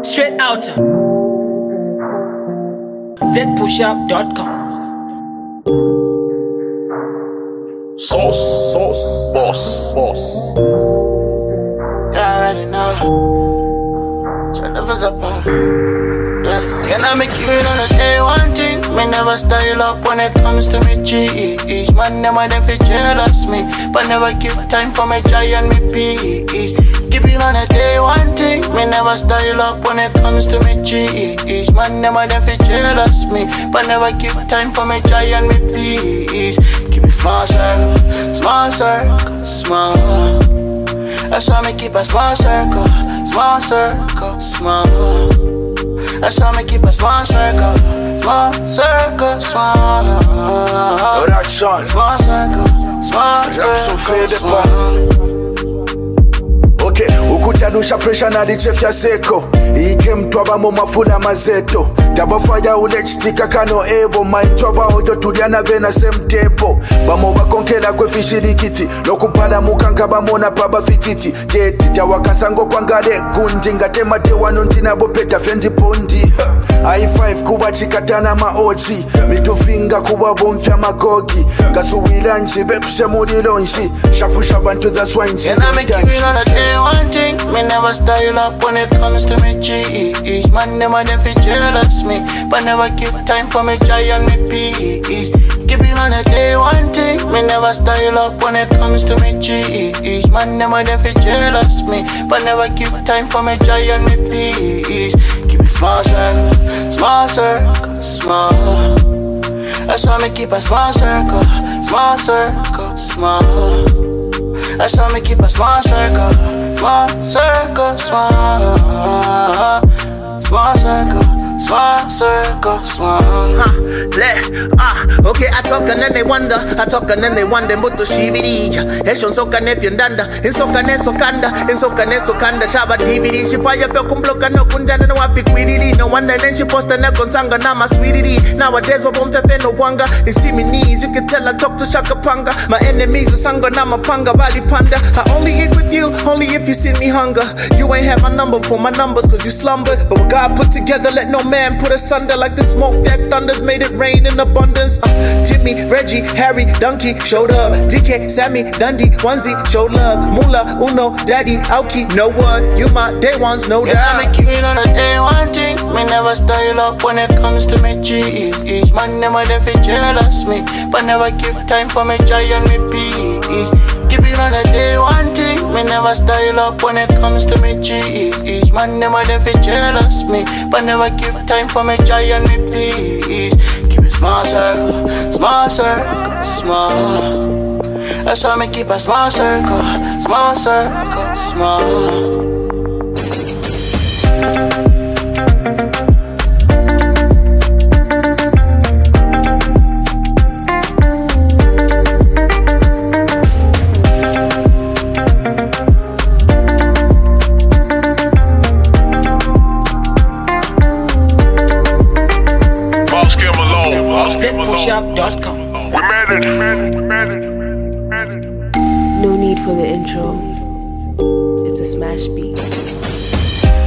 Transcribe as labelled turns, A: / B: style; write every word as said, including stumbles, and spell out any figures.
A: Straight out Z push up dot com.
B: Sauce, sauce, boss, boss.
C: You already know. So never up. Yeah. Can I make you know the day one thing? Me never style up when it comes to me cheese. Man, them a them fi jealous me, but never give time for me try and me peace. Keep it on the day one thing. Me never style up when it comes to me cheese. Man, them a them fi jealous me, but never give time for me try and me peace. Keep it small circle, small circle, small. That's why me keep a small circle, small circle, small. That's why me keep a small circle, small circle, small.
B: Reaction,
C: Small circle, small
B: reaction
C: circle,
B: fade
C: small.
B: Okay, ukutanusha pressure na dichefya seko Ike mtwaba mu mafula mazeto Tabafaya ulechitika kano ebo Mainchwaba ojo tuliana vena semtepo Bamo bakonkela kwe fishirikiti Lokupala mukanga bamona paba fititi Jeti jawakasango kwa ngale gundi Ngatema tewa nuntina bopeta fendi pondi I five kuba chikatana maoji Mitufinga kuba bomfya magogi Ngasuwila nji bepshe mudilo nji Shafusha bantu the swine nji
C: And I make you on a day one thing. Me never style up when it comes to me cheese. Man, them a them fi jealous me, but never give time for me try and me peace. Keep it on a day one thing. Me never style up when it comes to me cheese. Man, them a them fi jealous me, but never give time for me try and me peace. Keep it small circle, small circle, small. That's why me keep a small circle, small circle, small. That's why me keep a small circle, small circle, small. Small circle, small circle, small.
D: Huh, le, ah, okay, I talk and then they wonder, I talk and then they wonder, Muto Shividi, Heshon Soka Nefian Danda, in Soka Nesokanda, in Soka Nesokanda, Shaba D V D, she fire Felcum Bloka, no Kundana, no Apic Widdy, no wonder then she post a Nakonsanga, Nama sweetie. Nowadays, what won't have no wanga, you see me knees, you can tell I talk to Shaka Panga, my enemies are Sanga, Nama Panga, Valley Panda. I only eat with you, only if you see me hunger. You ain't have my number for my numbers, cause you slumbered, but what God put together, let no man put asunder. Like the smoke that thunders made it rain in abundance. uh, Jimmy, Reggie, Harry, Donkey showed up. D K, Sammy, Dundee, Onesie showed love. Mula, Uno, Daddy, Aoki, no word. You my day ones, no doubt.
C: Yeah, I make you on a day one thing. Me never style up when it comes to me cheese. Man, them a them fi jealous me, but never give time for me try and me peace. Keep it on a day one thing. Me never style up when it comes to me cheese. Man, them a them fi jealous me, but never give time for me try and me peace. Keep it small circle, small circle, small. That's why me keep a small circle, small circle, small.
A: Z push up dot com.
B: We made it, we made it, we made it, we made it.
E: No need for the intro. It's a smash beat.